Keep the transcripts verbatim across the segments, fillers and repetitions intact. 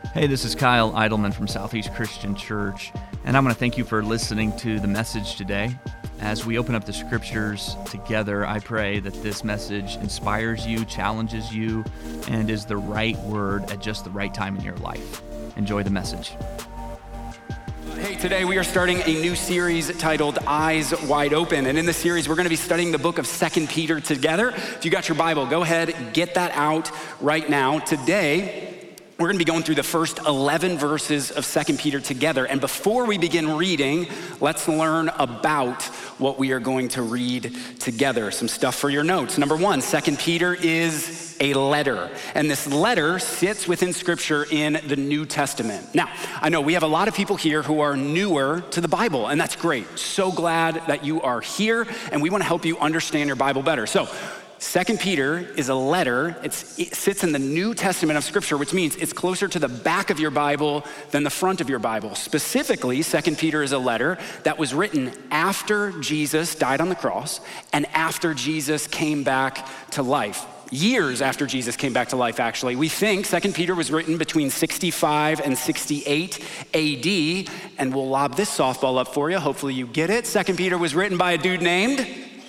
Hey, this is Kyle Eidelman from Southeast Christian Church, and I'm going to thank you for listening to the message today. As we open up the scriptures together, I pray that this message inspires you, challenges you, and is the right word at just the right time in your life. Enjoy the message. Hey, today we are starting a new series titled Eyes Wide Open. And in this series, we're going to be studying the book of Second Peter together. If you got your Bible, go ahead, get that out right now. Today, we're going to be going through the first eleven verses of Second Peter together. And before we begin reading, let's learn about what we are going to read together. Some stuff for your notes. Number one, Second Peter is a letter. And this letter sits within Scripture in the New Testament. Now, I know we have a lot of people here who are newer to the Bible, and that's great. So glad that you are here, and we want to help you understand your Bible better. So, Second Peter is a letter. It's, it sits in the New Testament of Scripture, which means it's closer to the back of your Bible than the front of your Bible. Specifically, Second Peter is a letter that was written after Jesus died on the cross and after Jesus came back to life. Years after Jesus came back to life, actually. We think Second Peter was written between sixty-five and sixty-eight A D, and we'll lob this softball up for you. Hopefully you get it. Second Peter was written by a dude named...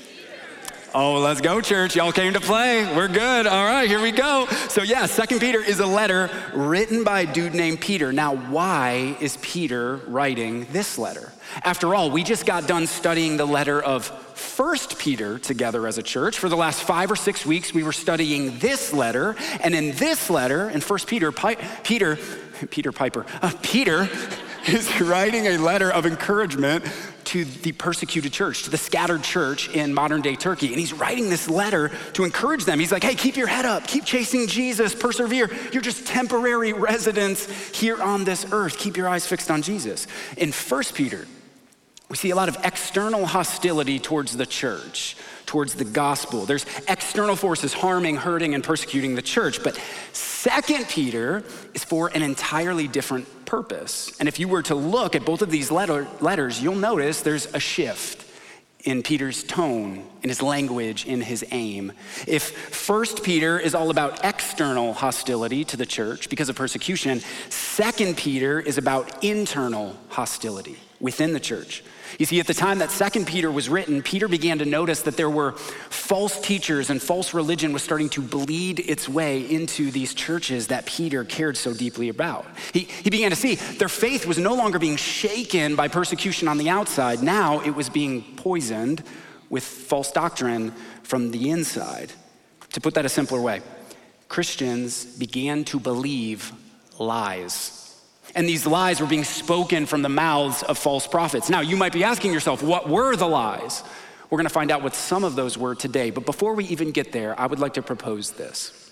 Oh, let's go, church. Y'all came to play. We're good. All right, here we go. So yeah, Second Peter is a letter written by a dude named Peter. Now, why is Peter writing this letter? After all, we just got done studying the letter of First Peter together as a church. For the last five or six weeks, we were studying this letter. And in this letter, in First Peter, Pi- Peter, Peter Piper, uh, Peter is writing a letter of encouragement to the persecuted church, to the scattered church in modern day Turkey. And he's writing this letter to encourage them. He's like, hey, keep your head up, keep chasing Jesus, persevere. You're just temporary residents here on this earth. Keep your eyes fixed on Jesus. In First Peter, we see a lot of external hostility towards the church, towards the gospel. There's external forces harming, hurting, and persecuting the church. But Second Peter is for an entirely different purpose. And if you were to look at both of these letter, letters, you'll notice there's a shift in Peter's tone, in his language, in his aim. If First Peter is all about external hostility to the church because of persecution, Second Peter is about internal hostility within the church. You see, at the time that Second Peter was written, Peter began to notice that there were false teachers and false religion was starting to bleed its way into these churches that Peter cared so deeply about. He, he began to see their faith was no longer being shaken by persecution on the outside. Now it was being poisoned with false doctrine from the inside. To put that a simpler way, Christians began to believe lies. And these lies were being spoken from the mouths of false prophets. Now, you might be asking yourself, what were the lies? We're gonna find out what some of those were today. But before we even get there, I would like to propose this.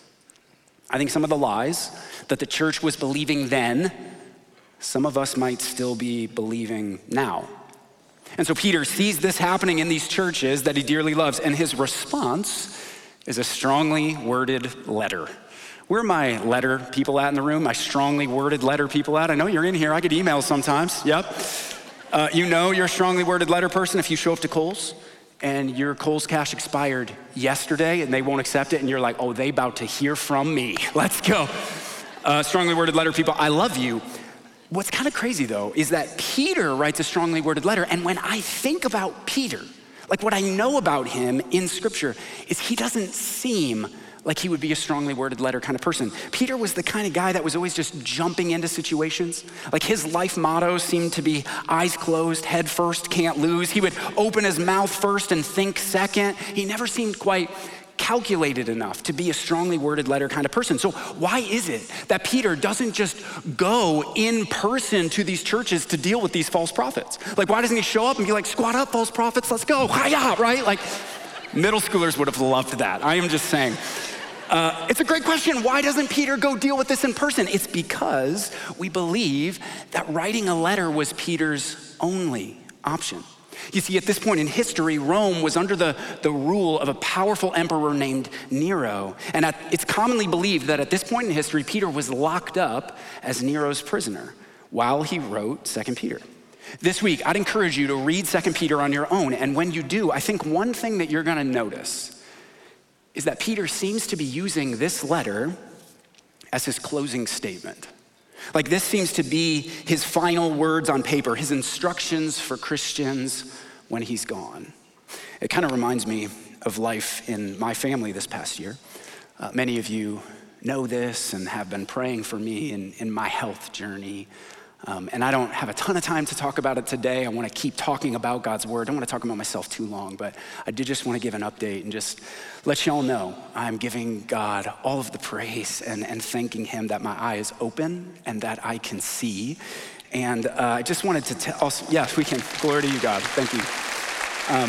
I think some of the lies that the church was believing then, some of us might still be believing now. And so Peter sees this happening in these churches that he dearly loves, and his response is a strongly worded letter. Where are my letter people at in the room? My strongly worded letter people at? I know you're in here. I get emails sometimes. Yep. Uh, you know you're a strongly worded letter person if you show up to Kohl's and your Kohl's cash expired yesterday and they won't accept it and you're like, oh, they about to hear from me. Let's go. Uh, strongly worded letter people, I love you. What's kind of crazy though is that Peter writes a strongly worded letter, and when I think about Peter, like what I know about him in Scripture is he doesn't seem like he would be a strongly worded letter kind of person. Peter was the kind of guy that was always just jumping into situations. Like his life motto seemed to be eyes closed, head first, can't lose. He would open his mouth first and think second. He never seemed quite calculated enough to be a strongly worded letter kind of person. So why is it that Peter doesn't just go in person to these churches to deal with these false prophets? Like why doesn't he show up and be like, squat up, false prophets, let's go, hi-ya, right? Like middle schoolers would have loved that. I am just saying. Uh, it's a great question. Why doesn't Peter go deal with this in person? It's because we believe that writing a letter was Peter's only option. You see, at this point in history, Rome was under the, the rule of a powerful emperor named Nero. And at, it's commonly believed that at this point in history, Peter was locked up as Nero's prisoner while he wrote Second Peter. This week, I'd encourage you to read Second Peter on your own. And when you do, I think one thing that you're gonna notice is that Peter seems to be using this letter as his closing statement. Like this seems to be his final words on paper, his instructions for Christians when he's gone. It kind of reminds me of life in my family this past year. Uh, many of you know this and have been praying for me in, in my health journey. Um, and I don't have a ton of time to talk about it today. I want to keep talking about God's word. I don't want to talk about myself too long, but I did just want to give an update and just let y'all know I'm giving God all of the praise and, and thanking him that my eye is open and that I can see. And uh, I just wanted to tell, also, yes, we can. Glory to you, God. Thank you. Um,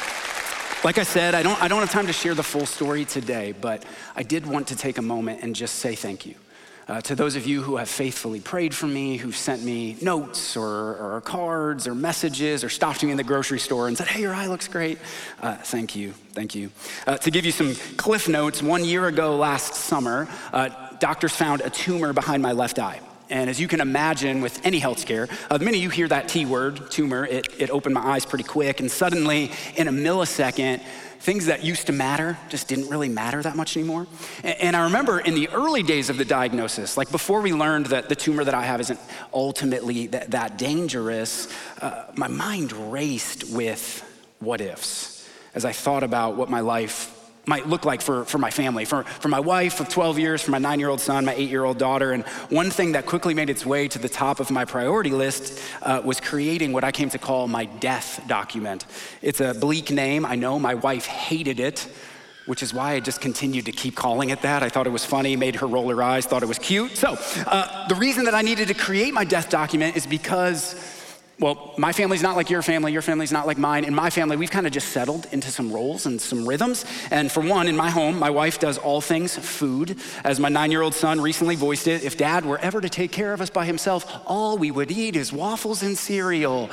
like I said, I don't, I don't have time to share the full story today, but I did want to take a moment and just say thank you. Uh, to those of you who have faithfully prayed for me, who've sent me notes or, or cards or messages or stopped me in the grocery store and said, hey, your eye looks great. Uh, thank you, thank you. Uh, to give you some cliff notes, one year ago last summer, uh, doctors found a tumor behind my left eye. And as you can imagine with any health scare, uh, the minute you hear that T word, tumor, it, it opened my eyes pretty quick. And suddenly, in a millisecond, things that used to matter just didn't really matter that much anymore. And, and I remember in the early days of the diagnosis, like before we learned that the tumor that I have isn't ultimately that, that dangerous, uh, my mind raced with what ifs as I thought about what my life might look like for, for my family, for, for my wife of twelve years, for my nine-year-old son, my eight-year-old daughter. And one thing that quickly made its way to the top of my priority list uh, was creating what I came to call my death document. It's a bleak name. I know my wife hated it, which is why I just continued to keep calling it that. I thought it was funny, made her roll her eyes, thought it was cute. So uh, the reason that I needed to create my death document is because, well, my family's not like your family, your family's not like mine. In my family, we've kind of just settled into some roles and some rhythms. And for one, in my home, my wife does all things food. As my nine-year-old son recently voiced it, if dad were ever to take care of us by himself, all we would eat is waffles and cereal.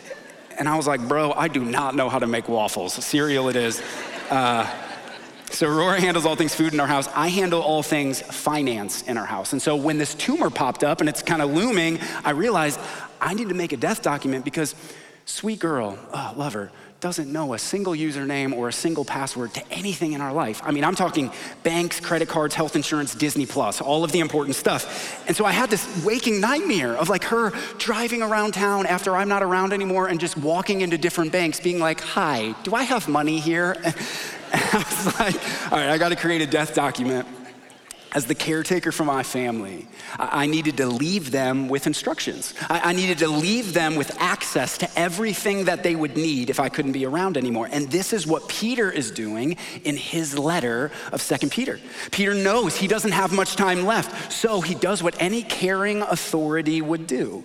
And I was like, bro, I do not know how to make waffles. Cereal it is. Uh, So Aurora handles all things food in our house. I handle all things finance in our house. And so when this tumor popped up and it's kind of looming, I realized I need to make a death document because sweet girl, oh, love her, doesn't know a single username or a single password to anything in our life. I mean, I'm talking banks, credit cards, health insurance, Disney Plus, all of the important stuff. And so I had this waking nightmare of like her driving around town after I'm not around anymore and just walking into different banks being like, hi, do I have money here? And I was like, all right, I got to create a death document. As the caretaker for my family, I needed to leave them with instructions. I needed to leave them with access to everything that they would need if I couldn't be around anymore. And this is what Peter is doing in his letter of Second Peter. Peter knows he doesn't have much time left, so he does what any caring authority would do.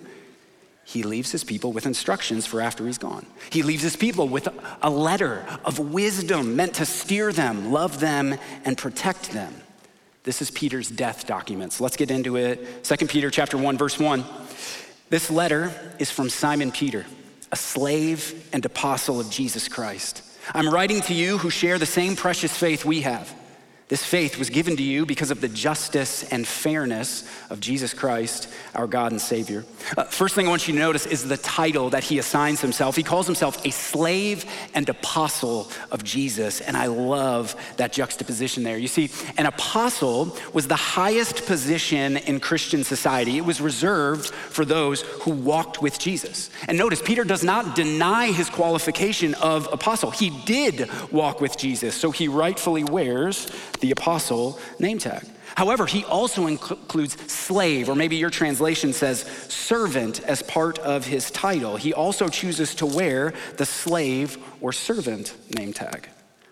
He leaves his people with instructions for after he's gone. He leaves his people with a letter of wisdom meant to steer them, love them, and protect them. This is Peter's death documents. Let's get into it. Second Peter chapter one, verse one. This letter is from Simon Peter, a slave and apostle of Jesus Christ. I'm writing to you who share the same precious faith we have. This faith was given to you because of the justice and fairness of Jesus Christ, our God and Savior. Uh, first thing I want you to notice is the title that he assigns himself. He calls himself a slave and apostle of Jesus, and I love that juxtaposition there. You see, an apostle was the highest position in Christian society. It was reserved for those who walked with Jesus. And notice, Peter does not deny his qualification of apostle. He did walk with Jesus, so he rightfully wears the apostle name tag. However, he also includes slave, or maybe your translation says servant, as part of his title. He also chooses to wear the slave or servant name tag.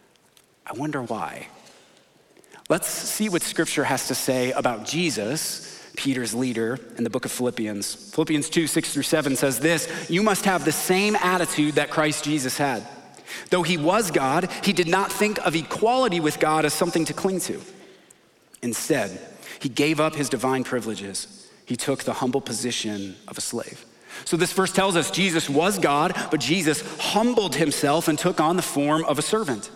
I wonder why. Let's see what scripture has to say about Jesus, Peter's leader, in the book of Philippians. Philippians two, six through seven says this: you must have the same attitude that Christ Jesus had. Though he was God, he did not think of equality with God as something to cling to. Instead, he gave up his divine privileges. He took the humble position of a slave. So this verse tells us Jesus was God, but Jesus humbled himself and took on the form of a servant.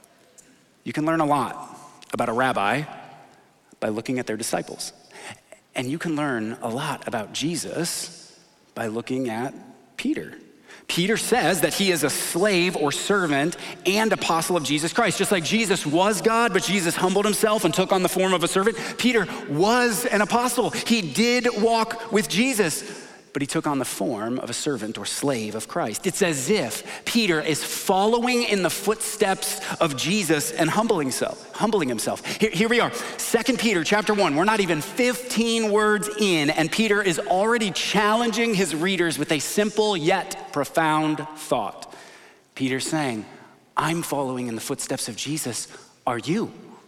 You can learn a lot about a rabbi by looking at their disciples. And you can learn a lot about Jesus by looking at Peter. Peter says that he is a slave or servant and apostle of Jesus Christ. Just like Jesus was God, but Jesus humbled himself and took on the form of a servant, Peter was an apostle. He did walk with Jesus, but he took on the form of a servant or slave of Christ. It's as if Peter is following in the footsteps of Jesus and humbling himself. Humbling himself. Here, here we are, Second Peter chapter one. We're not even fifteen words in, and Peter is already challenging his readers with a simple yet profound thought. Peter's saying, I'm following in the footsteps of Jesus. Are you?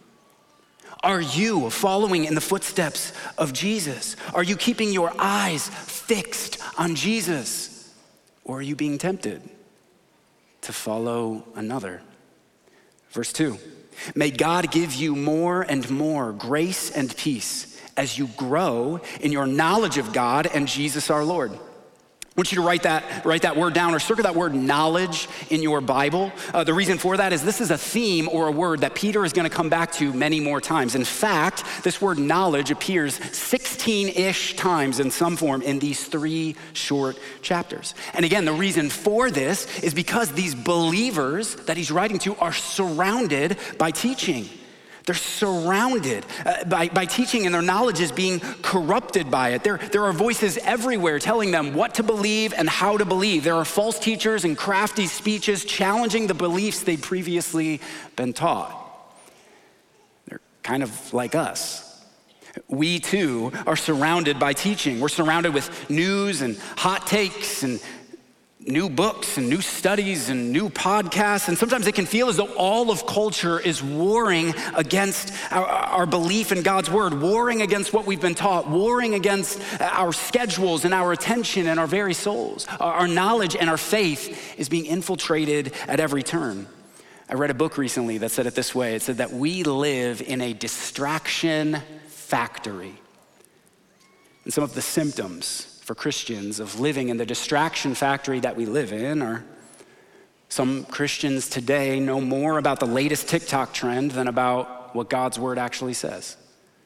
Are you following in the footsteps of Jesus? Are you keeping your eyes fixed on Jesus? Or are you being tempted to follow another? Verse two, may God give you more and more grace and peace as you grow in your knowledge of God and Jesus our Lord. I want you to write that, write that word down or circle that word knowledge in your Bible. Uh, the reason for that is this is a theme or a word that Peter is gonna come back to many more times. In fact, this word knowledge appears sixteen-ish times in some form in these three short chapters. And again, the reason for this is because these believers that he's writing to are surrounded by teaching. They're surrounded uh, by, by teaching, and their knowledge is being corrupted by it. There, there are voices everywhere telling them what to believe and how to believe. There are false teachers and crafty speeches challenging the beliefs they'd previously been taught. They're kind of like us. We too are surrounded by teaching. We're surrounded with news and hot takes and new books and new studies and new podcasts, and sometimes it can feel as though all of culture is warring against our, our belief in God's word, warring against what we've been taught, warring against our schedules and our attention and our very souls. Our, our knowledge and our faith is being infiltrated at every turn. I read a book recently that said it this way. It said that we live in a distraction factory. And some of the symptoms for Christians of living in the distraction factory that we live in are some Christians today know more about the latest TikTok trend than about what God's word actually says.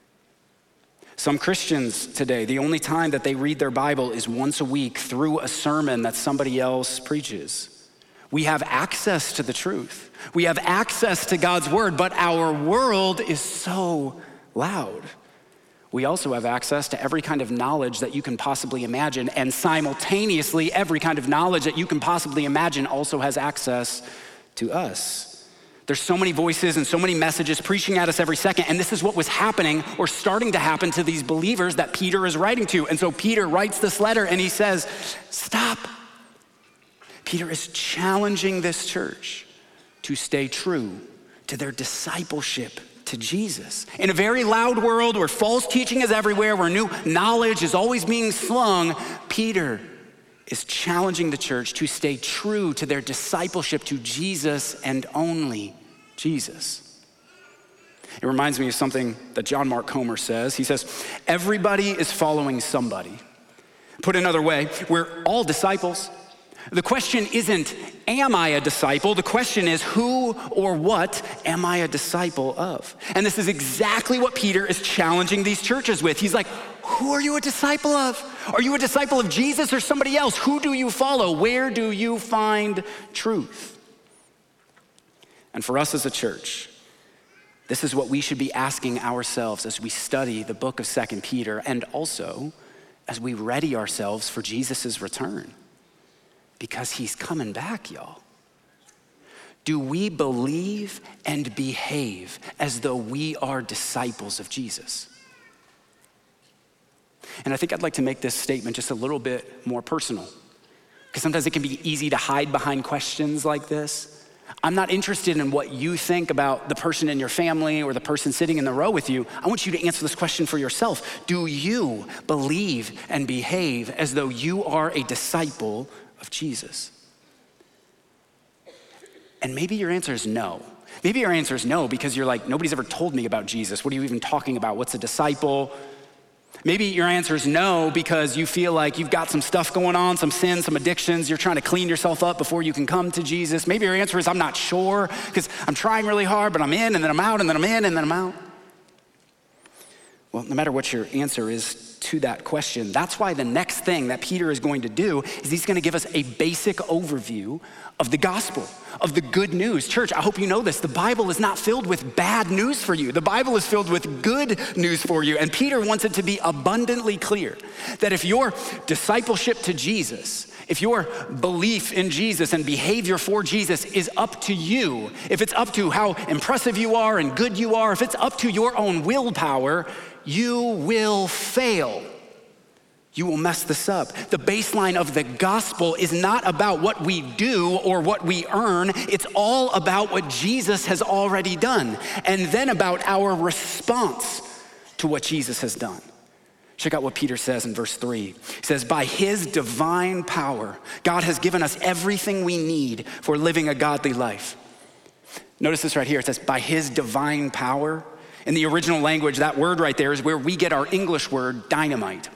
Some Christians today, the only time that they read their Bible is once a week through a sermon that somebody else preaches. We have access to the truth. We have access to God's word, but our world is so loud. We also have access to every kind of knowledge that you can possibly imagine, and simultaneously, every kind of knowledge that you can possibly imagine also has access to us. There's so many voices and so many messages preaching at us every second, and this is what was happening or starting to happen to these believers that Peter is writing to. And so Peter writes this letter and he says, stop. Peter is challenging this church to stay true to their discipleship to Jesus. In a very loud world where false teaching is everywhere, where new knowledge is always being slung, Peter is challenging the church to stay true to their discipleship to Jesus and only Jesus. It reminds me of something that John Mark Comer says. He says, everybody is following somebody. Put another way, we're all disciples. The question isn't, am I a disciple? The question is, who or what am I a disciple of? And this is exactly what Peter is challenging these churches with. He's like, who are you a disciple of? Are you a disciple of Jesus or somebody else? Who do you follow? Where do you find truth? And for us as a church, this is what we should be asking ourselves as we study the book of Second Peter, and also as we ready ourselves for Jesus' return. Because he's coming back, y'all. Do we believe and behave as though we are disciples of Jesus? And I think I'd like to make this statement just a little bit more personal, because sometimes it can be easy to hide behind questions like this. I'm not interested in what you think about the person in your family or the person sitting in the row with you. I want you to answer this question for yourself. Do you believe and behave as though you are a disciple of Jesus? And maybe your answer is no. Maybe your answer is no because you're like, nobody's ever told me about Jesus. What are you even talking about? What's a disciple? Maybe your answer is no because you feel like you've got some stuff going on, some sins, some addictions. You're trying to clean yourself up before you can come to Jesus. Maybe your answer is I'm not sure because I'm trying really hard, but I'm in and then I'm out and then I'm in and then I'm out. Well, no matter what your answer is to that question. That's why the next thing that Peter is going to do is he's going to give us a basic overview of the gospel, of the good news. Church, I hope you know this. The Bible is not filled with bad news for you. The Bible is filled with good news for you. And Peter wants it to be abundantly clear that if your discipleship to Jesus, if your belief in Jesus and behavior for Jesus is up to you, if it's up to how impressive you are and good you are, if it's up to your own willpower, you will fail. You will mess this up. The baseline of the gospel is not about what we do or what we earn. It's all about what Jesus has already done, and then about our response to what Jesus has done. Check out what Peter says in verse three. He says, by his divine power, God has given us everything we need for living a godly life. Notice this right here. It says, by his divine power. In the original language, that word right there is where we get our English word dynamite,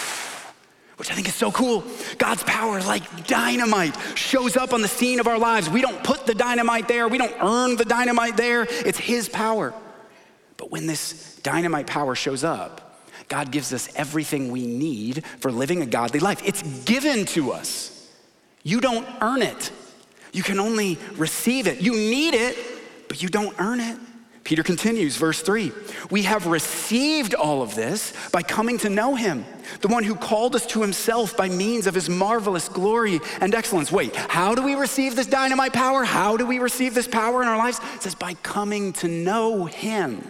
which I think is so cool. God's power, like dynamite, shows up on the scene of our lives. We don't put the dynamite there. We don't earn the dynamite there. It's his power. But when this dynamite power shows up, God gives us everything we need for living a godly life. It's given to us. You don't earn it. You can only receive it. You need it, but you don't earn it. Peter continues, verse three. We have received all of this by coming to know him, the one who called us to himself by means of his marvelous glory and excellence. Wait, how do we receive this dynamite power? How do we receive this power in our lives? It says by coming to know him.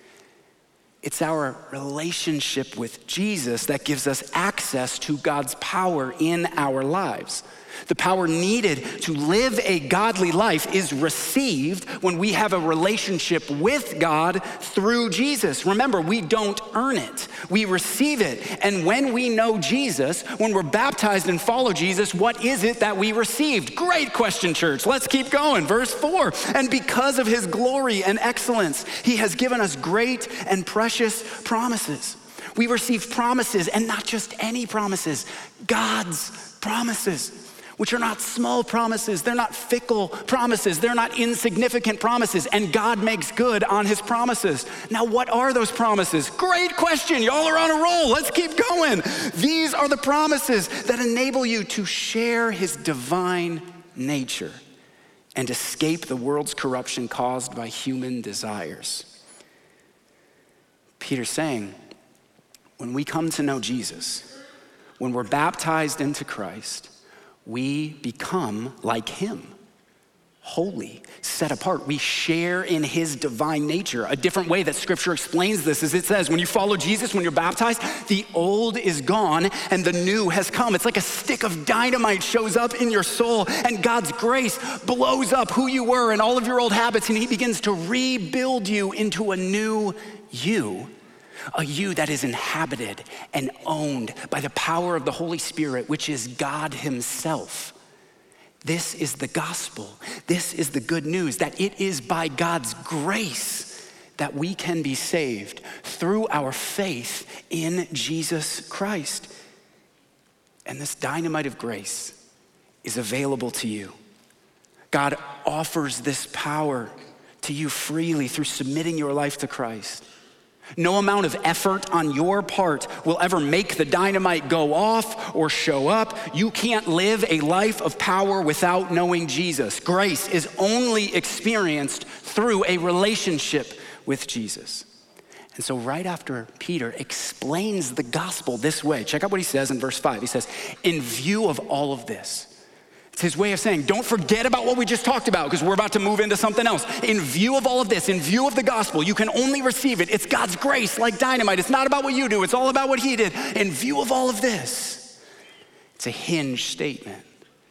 It's our relationship with Jesus that gives us access to God's power in our lives. The power needed to live a godly life is received when we have a relationship with God through Jesus. Remember, we don't earn it. We receive it. And when we know Jesus, when we're baptized and follow Jesus, what is it that we received? Great question, church. Let's keep going. Verse four. And because of his glory and excellence, he has given us great and precious promises. We receive promises, and not just any promises, God's promises, which are not small promises. They're not fickle promises. They're not insignificant promises. And God makes good on his promises. Now, what are those promises? Great question. Y'all are on a roll. Let's keep going. These are the promises that enable you to share his divine nature and escape the world's corruption caused by human desires. Peter's saying, when we come to know Jesus, when we're baptized into Christ, we become like him, holy, set apart. We share in his divine nature. A different way that scripture explains this is it says, when you follow Jesus, when you're baptized, the old is gone and the new has come. It's like a stick of dynamite shows up in your soul, and God's grace blows up who you were and all of your old habits, and he begins to rebuild you into a new you. A you that is inhabited and owned by the power of the Holy Spirit, which is God himself. This is the gospel. This is the good news, that it is by God's grace that we can be saved through our faith in Jesus Christ. And this dynamite of grace is available to you. God offers this power to you freely through submitting your life to Christ. No amount of effort on your part will ever make the dynamite go off or show up. You can't live a life of power without knowing Jesus. Grace is only experienced through a relationship with Jesus. And so right after Peter explains the gospel this way, check out what he says in verse five. He says, in view of all of this, it's his way of saying, don't forget about what we just talked about because we're about to move into something else. In view of all of this, in view of the gospel, you can only receive it. It's God's grace like dynamite. It's not about what you do. It's all about what he did. In view of all of this, it's a hinge statement.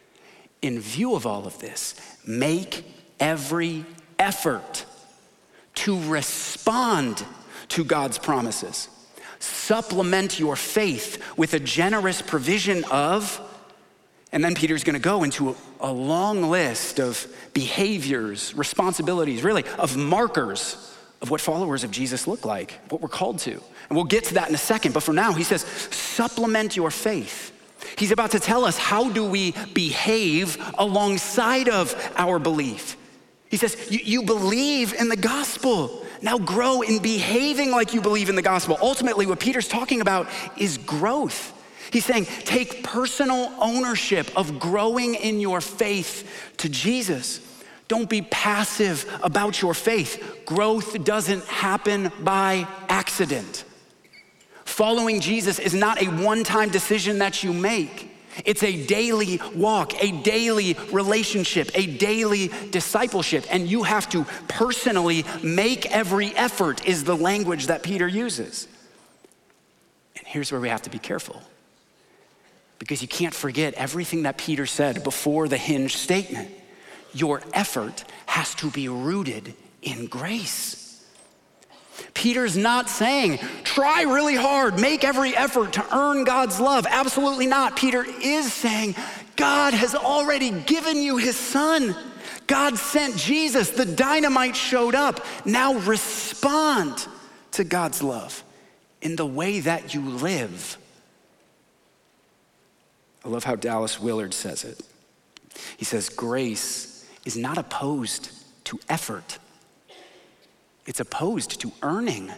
In view of all of this, make every effort to respond to God's promises. Supplement your faith with a generous provision of. And then Peter's gonna go into a, a long list of behaviors, responsibilities, really, of markers of what followers of Jesus look like, what we're called to. And we'll get to that in a second, but for now, he says, supplement your faith. He's about to tell us, how do we behave alongside of our belief? He says, you, you believe in the gospel. Now grow in behaving like you believe in the gospel. Ultimately, what Peter's talking about is growth. He's saying, take personal ownership of growing in your faith to Jesus. Don't be passive about your faith. Growth doesn't happen by accident. Following Jesus is not a one-time decision that you make. It's a daily walk, a daily relationship, a daily discipleship. And you have to personally make every effort, is the language that Peter uses. And here's where we have to be careful, because you can't forget everything that Peter said before the hinge statement. Your effort has to be rooted in grace. Peter's not saying, try really hard, make every effort to earn God's love. Absolutely not. Peter is saying, God has already given you his son. God sent Jesus. The dynamite showed up. Now respond to God's love in the way that you live. I love how Dallas Willard says it. He says, grace is not opposed to effort. It's opposed to earning.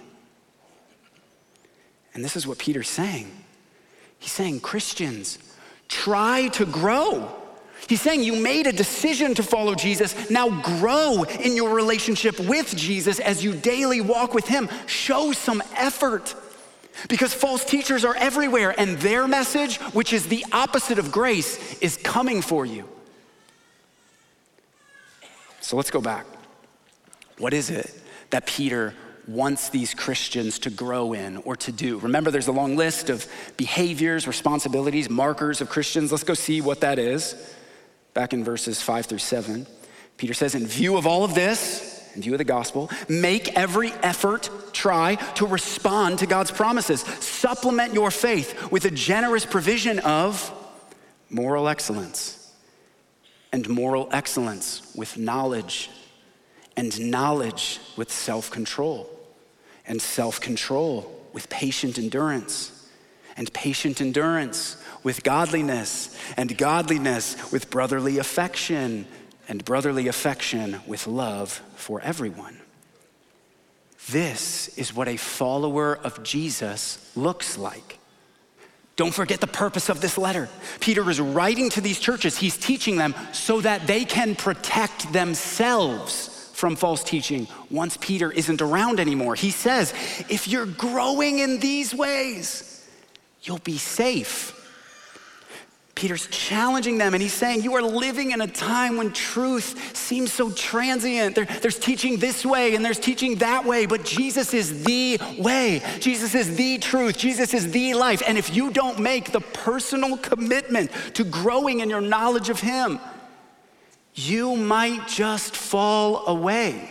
And this is what Peter's saying. He's saying, Christians, try to grow. He's saying you made a decision to follow Jesus. Now grow in your relationship with Jesus as you daily walk with him. Show some effort, because false teachers are everywhere, and their message, which is the opposite of grace, is coming for you. So let's go back. What is it that Peter wants these Christians to grow in or to do? Remember, there's a long list of behaviors, responsibilities, markers of Christians. Let's go see what that is. Back in verses five through seven, Peter says, in view of all of this, in view of the gospel, make every effort, try to respond to God's promises. Supplement your faith with a generous provision of moral excellence, and moral excellence with knowledge, and knowledge with self-control, and self-control with patient endurance, and patient endurance with godliness, and godliness with brotherly affection, and brotherly affection with love for everyone. This is what a follower of Jesus looks like. Don't forget the purpose of this letter. Peter is writing to these churches. He's teaching them so that they can protect themselves from false teaching once Peter isn't around anymore. He says, if you're growing in these ways, you'll be safe. Peter's challenging them, and he's saying, you are living in a time when truth seems so transient. There, there's teaching this way and there's teaching that way, but Jesus is the way. Jesus is the truth. Jesus is the life. And if you don't make the personal commitment to growing in your knowledge of him, you might just fall away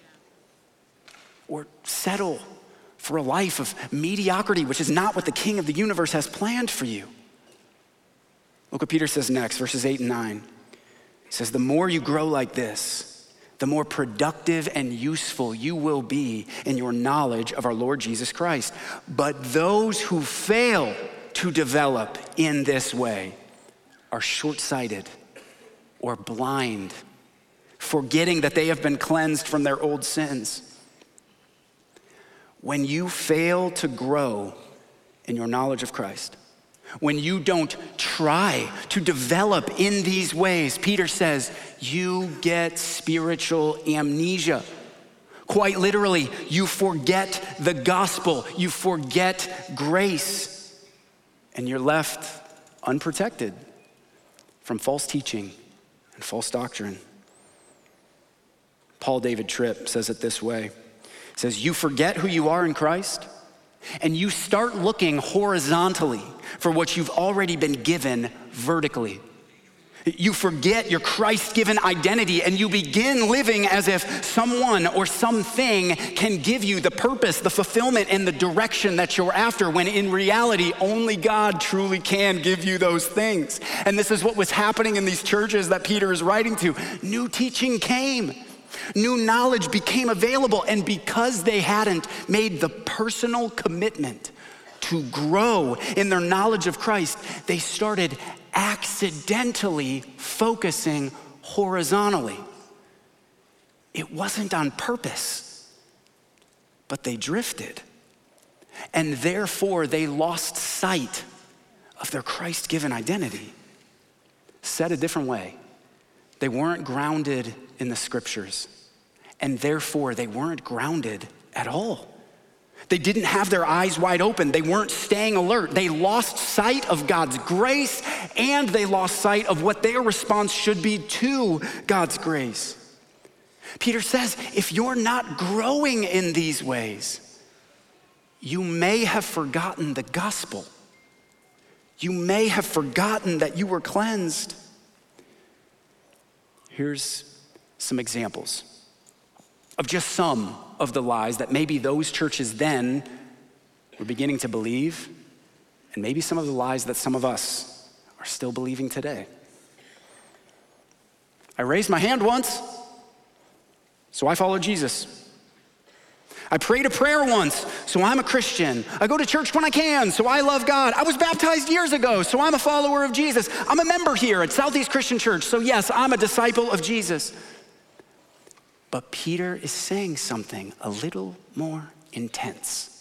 or settle for a life of mediocrity, which is not what the King of the universe has planned for you. Look what Peter says next, verses eight and nine. He says, the more you grow like this, the more productive and useful you will be in your knowledge of our Lord Jesus Christ. But those who fail to develop in this way are short-sighted or blind, forgetting that they have been cleansed from their old sins. When you fail to grow in your knowledge of Christ, when you don't try to develop in these ways, Peter says, you get spiritual amnesia. Quite literally, you forget the gospel, you forget grace, and you're left unprotected from false teaching and false doctrine. Paul David Tripp says it this way. He says, you forget who you are in Christ, and you start looking horizontally for what you've already been given vertically. You forget your Christ-given identity, and you begin living as if someone or something can give you the purpose, the fulfillment, and the direction that you're after, when in reality, only God truly can give you those things. And this is what was happening in these churches that Peter is writing to. New teaching came. New knowledge became available, and because they hadn't made the personal commitment to grow in their knowledge of Christ, they started accidentally focusing horizontally. It wasn't on purpose. but they drifted. And therefore, they lost sight of their Christ-given identity. Said a different way, they weren't grounded in the scriptures, and therefore they weren't grounded at all. They didn't have their eyes wide open. They weren't staying alert. They lost sight of God's grace, and they lost sight of what their response should be to God's grace. Peter says, if you're not growing in these ways, you may have forgotten the gospel. You may have forgotten that you were cleansed. Here's some examples of just some of the lies that maybe those churches then were beginning to believe, and maybe some of the lies that some of us are still believing today. I raised my hand once, so I follow Jesus. I prayed a prayer once, so I'm a Christian. I go to church when I can, so I love God. I was baptized years ago, so I'm a follower of Jesus. I'm a member here at Southeast Christian Church, so yes, I'm a disciple of Jesus. But Peter is saying something a little more intense.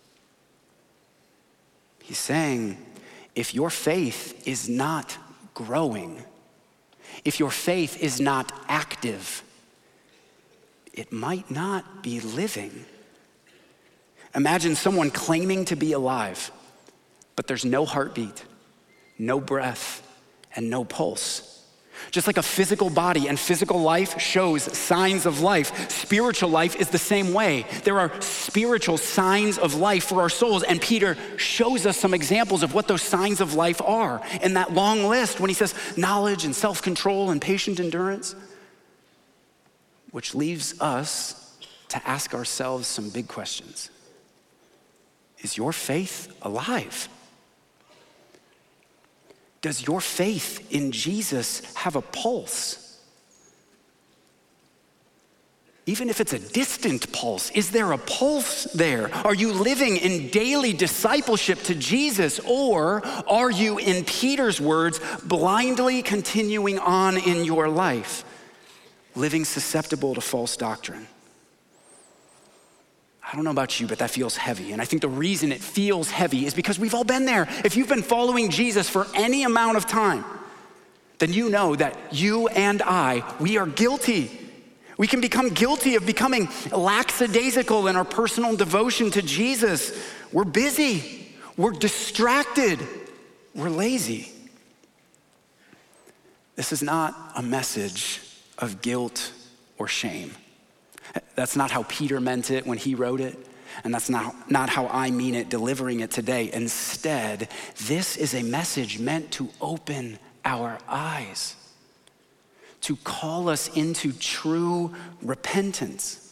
He's saying, if your faith is not growing, if your faith is not active, it might not be living. Imagine someone claiming to be alive, but there's no heartbeat, no breath, and no pulse. Just like a physical body and physical life shows signs of life, spiritual life is the same way. There are spiritual signs of life for our souls, and Peter shows us some examples of what those signs of life are in that long list when he says knowledge and self-control and patient endurance, which leaves us to ask ourselves some big questions. Is your faith alive? Does your faith in Jesus have a pulse? Even if it's a distant pulse, is there a pulse there? Are you living in daily discipleship to Jesus, or are you, in Peter's words, blindly continuing on in your life, living susceptible to false doctrine? I don't know about you, but that feels heavy. And I think the reason it feels heavy is because we've all been there. If you've been following Jesus for any amount of time, then you know that you and I, we are guilty. We can become guilty of becoming lackadaisical in our personal devotion to Jesus. We're busy. We're distracted. We're lazy. This is not a message of guilt or shame. That's not how Peter meant it when he wrote it, and that's not, not how I mean it delivering it today. Instead, this is a message meant to open our eyes, to call us into true repentance.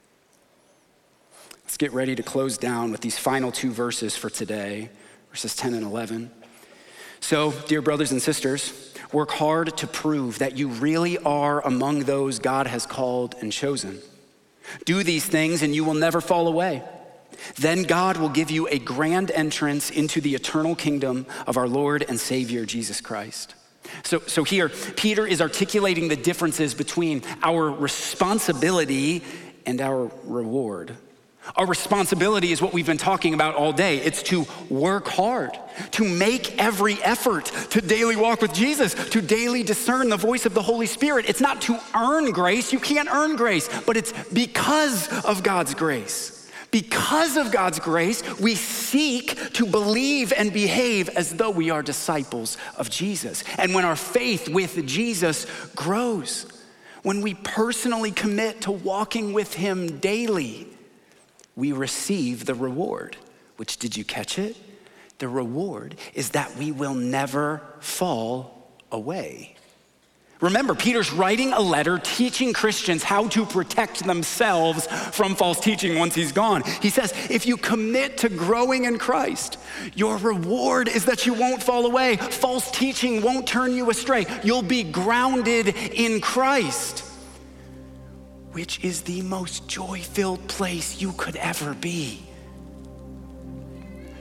Let's get ready to close down with these final two verses for today, verses ten and eleven. So, dear brothers and sisters, work hard to prove that you really are among those God has called and chosen. Do these things and you will never fall away. Then God will give you a grand entrance into the eternal kingdom of our Lord and Savior, Jesus Christ. So, so here, Peter is articulating the differences between our responsibility and our reward. Our responsibility is what we've been talking about all day. It's to work hard, to make every effort to daily walk with Jesus, to daily discern the voice of the Holy Spirit. It's not to earn grace. You can't earn grace, but it's because of God's grace. Because of God's grace, we seek to believe and behave as though we are disciples of Jesus. And when our faith with Jesus grows, when we personally commit to walking with him daily, we receive the reward, which, did you catch it? The reward is that we will never fall away. Remember, Peter's writing a letter teaching Christians how to protect themselves from false teaching once he's gone. He says, if you commit to growing in Christ, your reward is that you won't fall away. False teaching won't turn you astray. You'll be grounded in Christ, which is the most joy-filled place you could ever be.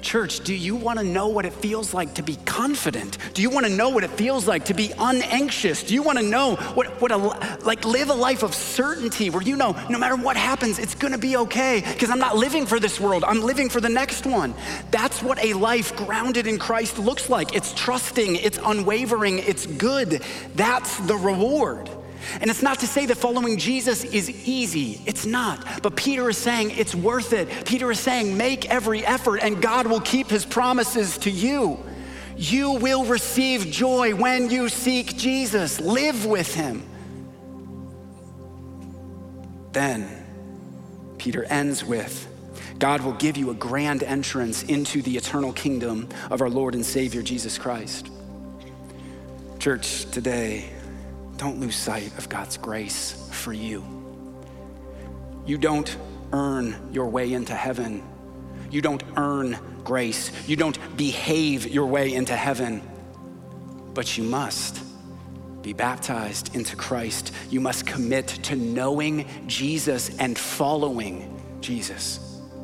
Church, do you want to know what it feels like to be confident? Do you want to know what it feels like to be unanxious? Do you want to know what, what a, like live a life of certainty where you know no matter what happens, it's going to be okay because I'm not living for this world. I'm living for the next one. That's what a life grounded in Christ looks like. It's trusting, it's unwavering, it's good. That's the reward. And it's not to say that following Jesus is easy. It's not. But Peter is saying it's worth it. Peter is saying make every effort and God will keep his promises to you. You will receive joy when you seek Jesus. Live with him. Then Peter ends with, God will give you a grand entrance into the eternal kingdom of our Lord and Savior, Jesus Christ. Church, today, don't lose sight of God's grace for you. You don't earn your way into heaven. You don't earn grace. You don't behave your way into heaven, but you must be baptized into Christ. You must commit to knowing Jesus and following Jesus.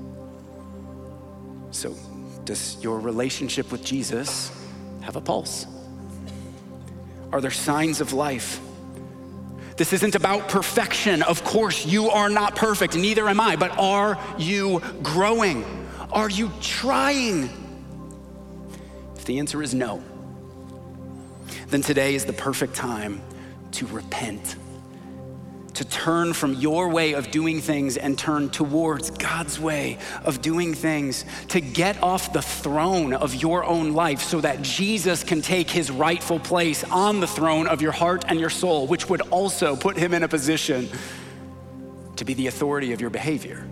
So, does your relationship with Jesus have a pulse? Are there signs of life? This isn't about perfection. Of course, you are not perfect, neither am I, but are you growing? Are you trying? If the answer is no, then today is the perfect time to repent, to turn from your way of doing things and turn towards God's way of doing things, to get off the throne of your own life so that Jesus can take his rightful place on the throne of your heart and your soul, which would also put him in a position to be the authority of your behavior.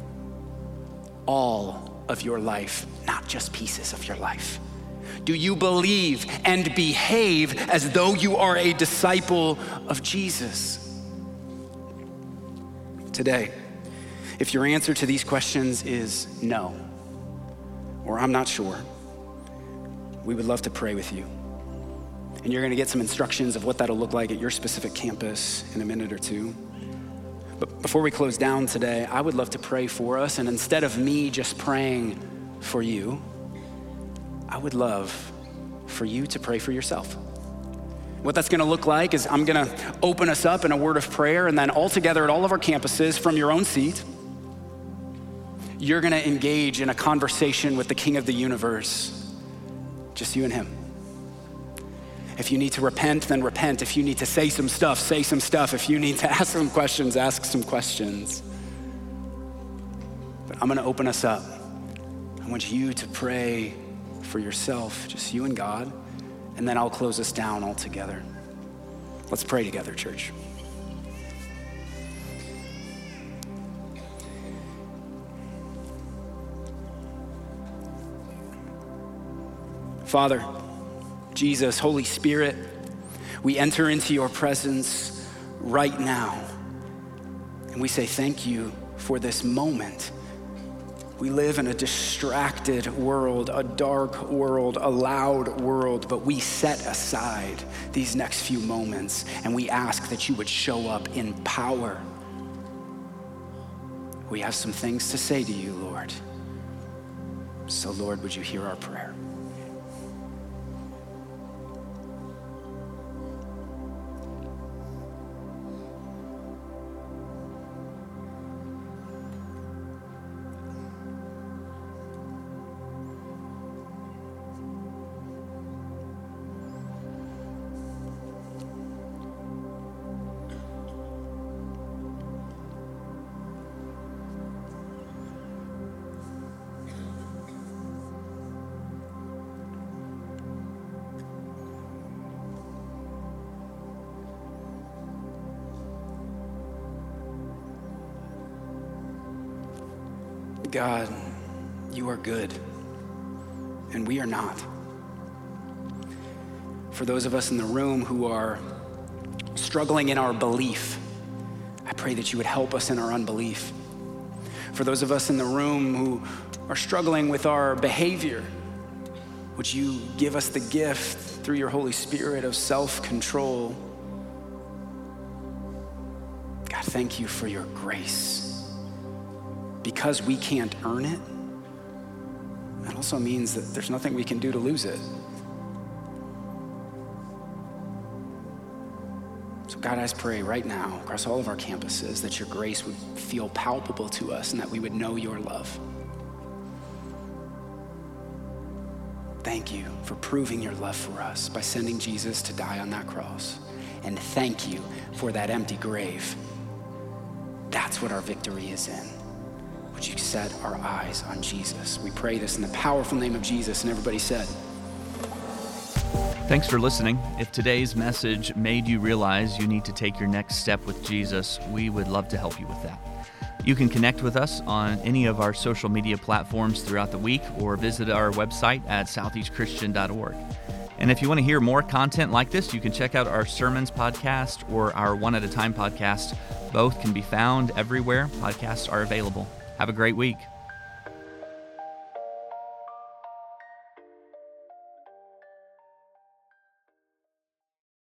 All of your life, not just pieces of your life. Do you believe and behave as though you are a disciple of Jesus? Today, if your answer to these questions is no, or I'm not sure, we would love to pray with you. And you're gonna get some instructions of what that'll look like at your specific campus in a minute or two. But before we close down today, I would love to pray for us. And instead of me just praying for you, I would love for you to pray for yourself. What that's gonna look like is I'm gonna open us up in a word of prayer, and then all together at all of our campuses from your own seat, you're gonna engage in a conversation with the King of the universe, just you and him. If you need to repent, then repent. If you need to say some stuff, say some stuff. If you need to ask some questions, ask some questions. But I'm gonna open us up. I want you to pray for yourself, just you and God, and then I'll close us down all together. Let's pray together, church. Father, Jesus, Holy Spirit, we enter into your presence right now, and we say thank you for this moment. We live in a distracted world, a dark world, a loud world, but we set aside these next few moments and we ask that you would show up in power. We have some things to say to you, Lord. So, Lord, would you hear our prayer? God, you are good, and we are not. For those of us in the room who are struggling in our belief, I pray that you would help us in our unbelief. For those of us in the room who are struggling with our behavior, would you give us the gift through your Holy Spirit of self-control? God, thank you for your grace. Because we can't earn it, that also means that there's nothing we can do to lose it. So God, I just pray right now across all of our campuses that your grace would feel palpable to us and that we would know your love. Thank you for proving your love for us by sending Jesus to die on that cross. And thank you for that empty grave. That's what our victory is in. Would you set our eyes on Jesus? We pray this in the powerful name of Jesus. And everybody said, thanks for listening. If today's message made you realize you need to take your next step with Jesus, we would love to help you with that. You can connect with us on any of our social media platforms throughout the week or visit our website at southeast christian dot org. And if you want to hear more content like this, you can check out our Sermons podcast or our One at a Time podcast. Both can be found everywhere podcasts are available. Have a great week.